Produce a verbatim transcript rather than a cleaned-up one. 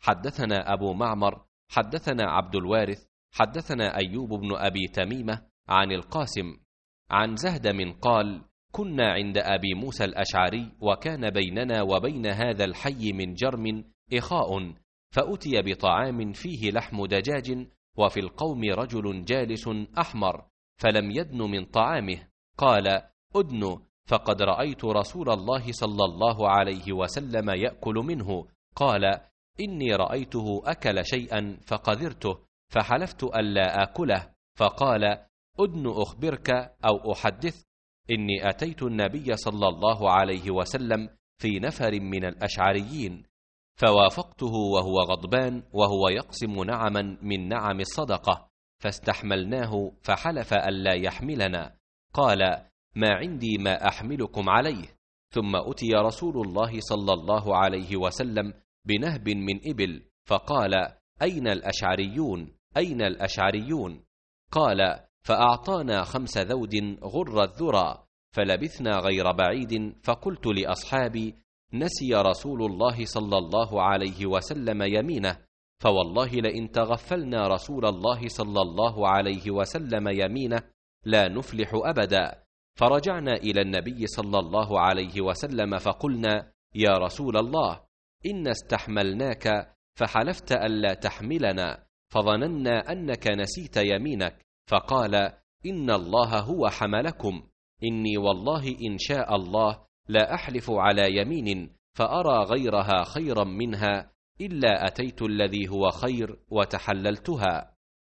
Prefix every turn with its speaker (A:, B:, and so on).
A: حدثنا أبو معمر حدثنا عبد الوارث حدثنا أيوب بن أبي تميمة عن القاسم عن زهدم قال: كنا عند أبي موسى الأشعري، وكان بيننا وبين هذا الحي من جرم إخاء، فأتي بطعام فيه لحم دجاج، وفي القوم رجل جالس أحمر، فلم يدن من طعامه، قال: أدن، فقد رأيت رسول الله صلى الله عليه وسلم يأكل منه. قال: إني رأيته أكل شيئا فقذرته، فحلفت ألا آكله، فقال: أدن أخبرك أو أحدث، إني أتيت النبي صلى الله عليه وسلم في نفر من الأشعريين، فوافقته وهو غضبان وهو يقسم نعما من نعم الصدقة، فاستحملناه فحلف ألا يحملنا. قال: ما عندي ما أحملكم عليه. ثم أتي رسول الله صلى الله عليه وسلم بنهب من إبل، فقال: أين الأشعريون؟ أين الأشعريون؟ قال: فأعطانا خمس ذود غر الذرى، فلبثنا غير بعيد، فقلت لأصحابي: نسي رسول الله صلى الله عليه وسلم يمينه، فوالله لئن تغفلنا رسول الله صلى الله عليه وسلم يمينه لا نفلح أبدا. فرجعنا إلى النبي صلى الله عليه وسلم فقلنا: يا رسول الله، إن استحملناك فحلفت ألا تحملنا، فظننا أنك نسيت يمينك، فقال: إن الله هو حملكم، إني والله إن شاء الله لا أحلف على يمين فأرى غيرها خيرا منها إلا أتيت الذي هو خير وتحللتها.